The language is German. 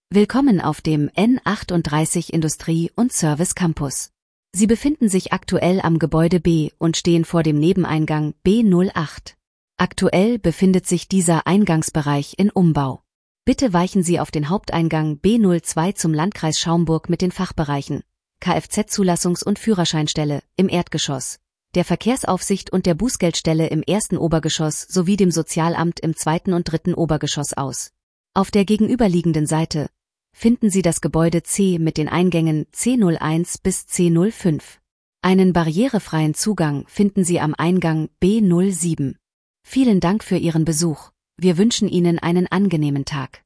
Willkommen auf dem N38 Industrie- und Service Campus. Sie befinden sich aktuell am Gebäude B und stehen vor dem Nebeneingang B08. Aktuell befindet sich dieser Eingangsbereich in Umbau. Bitte weichen Sie auf den Haupteingang B02 zum Landkreis Schaumburg mit den Fachbereichen Kfz-Zulassungs- und Führerscheinstelle im Erdgeschoss, der Verkehrsaufsicht und der Bußgeldstelle im ersten Obergeschoss sowie dem Sozialamt im zweiten und dritten Obergeschoss aus. Auf der gegenüberliegenden Seite finden Sie das Gebäude C mit den Eingängen C01 bis C05. Einen barrierefreien Zugang finden Sie am Eingang B07. Vielen Dank für Ihren Besuch. Wir wünschen Ihnen einen angenehmen Tag.